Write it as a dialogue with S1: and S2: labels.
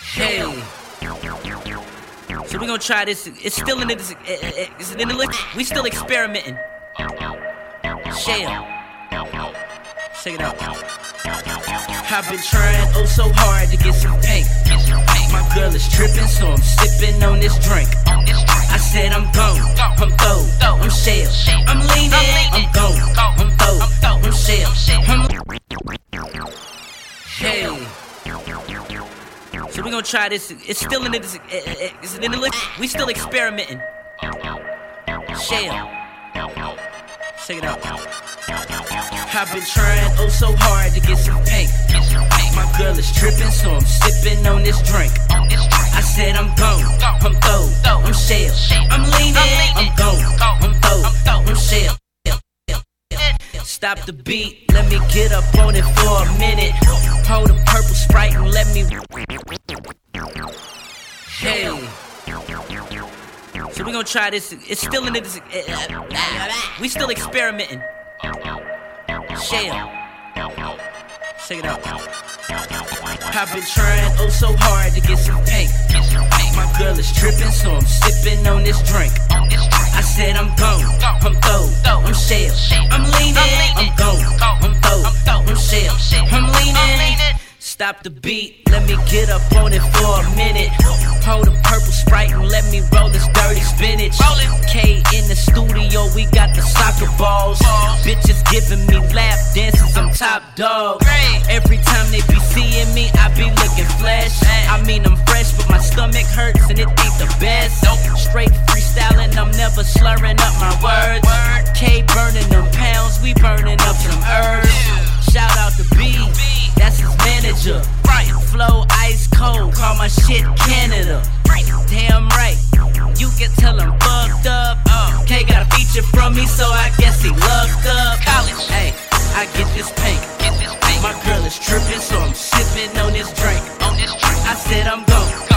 S1: Hey, so we gonna try this. It's still in the, we still experimenting. Shell, check it out. I've been trying oh so hard to get some paint. My girl is tripping, so I'm sipping on this drink. I said I'm gone, I'm throw, I'm shell. I'm leaning, I'm gone, I'm throw, I'm shell. Hey. So we gonna try this. It's still in the, we still experimenting. Shell, check it out. I've been trying oh so hard to get some paint. My girl is tripping, so I'm sipping on this drink. I said I'm gone, I'm throw, I'm shell. I'm leaning, I'm gone, I'm throw, I'm shell. Stop the beat, let me get up on it for a minute. Hold a purple Sprite and let me. Hey. So we gonna try this. It's still in the, we still experimenting. Shell, check it out. I've been trying oh so hard to get some paint. My girl is tripping, so I'm sipping on this drink. I said I'm gone, I'm throw, I'm shell. I'm leaning, I'm gone, I'm throw, I'm shell. I'm leaning. Stop the beat, let me get up on it for a minute. Hold a purple Sprite and let me roll this dirty spinach. K in the studio, we got the soccer balls. Bitches giving me lap dances, I'm top dog. Every time they be seeing me, I be looking flesh. I mean I'm fresh, but my stomach hurts and it ain't the best. Straight freestyling, I'm never slurring up my words. K burning them pounds, we burning up some herbs. Shout out to B, that's his manager. Flow ice cold, call my shit Canada. Damn right, you can tell I'm fucked up. K got a feature from me, so I guess he lucked up. Hey, I get this pink. My girl is tripping, so I'm sipping on this drink. I said I'm gone.